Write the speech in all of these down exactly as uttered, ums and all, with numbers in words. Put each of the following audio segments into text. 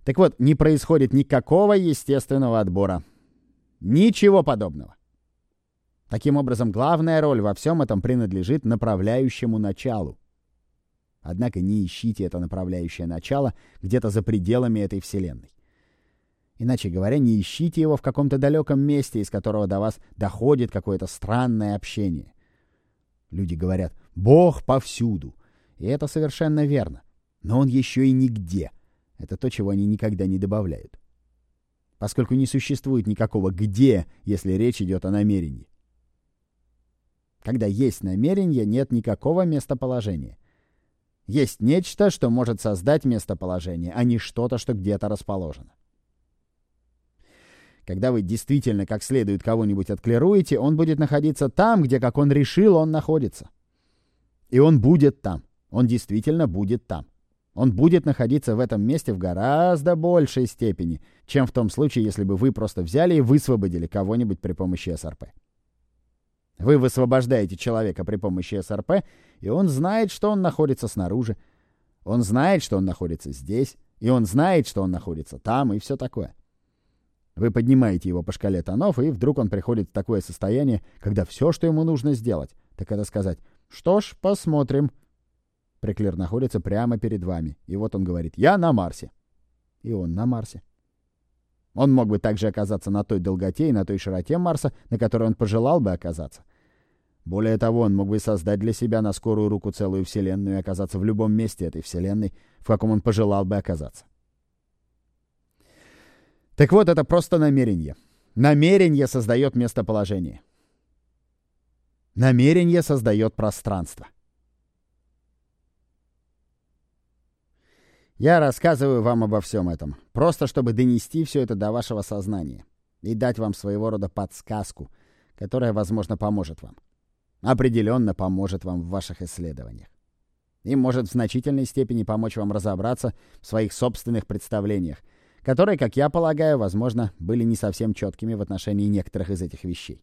Так вот, не происходит никакого естественного отбора. Ничего подобного. Таким образом, главная роль во всем этом принадлежит направляющему началу. Однако не ищите это направляющее начало где-то за пределами этой вселенной. Иначе говоря, не ищите его в каком-то далеком месте, из которого до вас доходит какое-то странное общение. Люди говорят: «Бог повсюду». И это совершенно верно. Но он еще и нигде. Это то, чего они никогда не добавляют. Поскольку не существует никакого «где», если речь идет о намерении. Когда есть намерение, нет никакого местоположения. Есть нечто, что может создать местоположение, а не что-то, что где-то расположено. Когда вы действительно как следует кого-нибудь отклируете, он будет находиться там, где, как он решил, он находится. И он будет там. Он действительно будет там. Он будет находиться в этом месте в гораздо большей степени, чем в том случае, если бы вы просто взяли и высвободили кого-нибудь при помощи эс эр пэ. Вы высвобождаете человека при помощи эс эр пэ, и он знает, что он находится снаружи. Он знает, что он находится здесь, и он знает, что он находится там, и все такое. Вы поднимаете его по шкале тонов, и вдруг он приходит в такое состояние, когда все, что ему нужно сделать, так это сказать: «Что ж, посмотрим». Преклер находится прямо перед вами, и вот он говорит: «Я на Марсе». И он на Марсе. Он мог бы также оказаться на той долготе и на той широте Марса, на которой он пожелал бы оказаться. Более того, он мог бы создать для себя на скорую руку целую вселенную и оказаться в любом месте этой вселенной, в каком он пожелал бы оказаться. Так вот, это просто намерение. Намерение создает местоположение. Намерение создает пространство. Я рассказываю вам обо всем этом, просто чтобы донести все это до вашего сознания и дать вам своего рода подсказку, которая, возможно, поможет вам. Определенно поможет вам в ваших исследованиях. И может в значительной степени помочь вам разобраться в своих собственных представлениях, которые, как я полагаю, возможно, были не совсем четкими в отношении некоторых из этих вещей.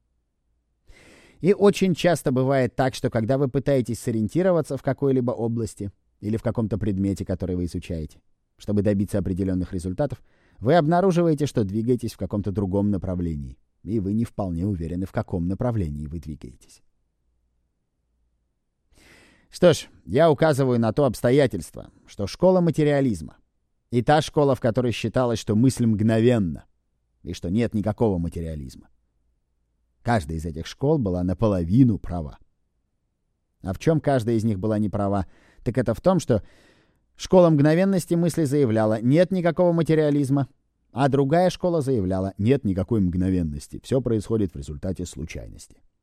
И очень часто бывает так, что когда вы пытаетесь сориентироваться в какой-либо области или в каком-то предмете, который вы изучаете, чтобы добиться определенных результатов, вы обнаруживаете, что двигаетесь в каком-то другом направлении, и вы не вполне уверены, в каком направлении вы двигаетесь. Что ж, я указываю на то обстоятельство, что школа материализма и та школа, в которой считалось, что мысль мгновенна, и что нет никакого материализма. Каждая из этих школ была наполовину права. А в чем каждая из них была не права, так это в том, что школа мгновенности мысли заявляла: нет никакого материализма, а другая школа заявляла: нет никакой мгновенности, все происходит в результате случайности.